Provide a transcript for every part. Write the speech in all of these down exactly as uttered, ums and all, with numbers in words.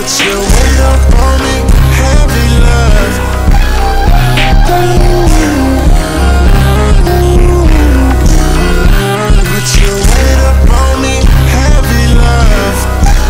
Put your weight up on me, heavy love. Put your weight up on me, heavy love.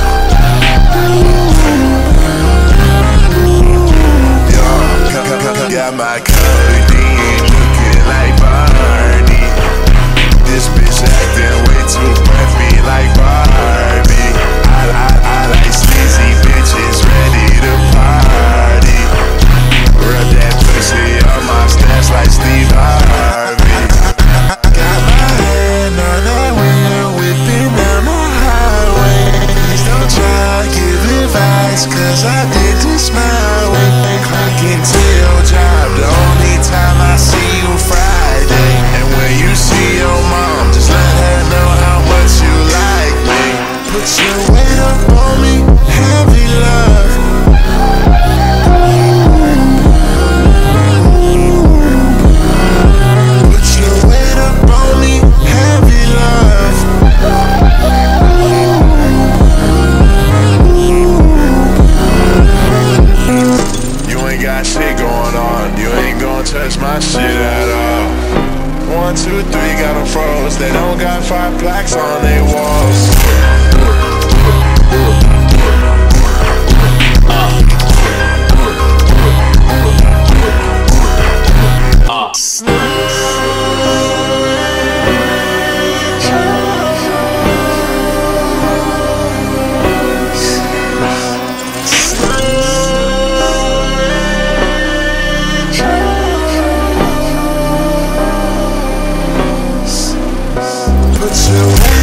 Yo, got my codeine looking like Barney. This bitch acting way too preppy like Barbie. I, I, I like sleazy bitches ready to party. Rub that pussy on my stats like Steve Harvey. Got my hand on that wheel, whipping down the highway. Please don't try to give advice, cause I did this my way. Clock and tail job, the only time I see you Friday. And when you see your mom, just let her know how much you like me. Put your weight up on me, heavy love. Put your weight up on me, heavy love. You ain't got shit going on, you ain't gon' touch my shit at all. One, two, three, got them froze. They don't got five plaques on their walls. Put your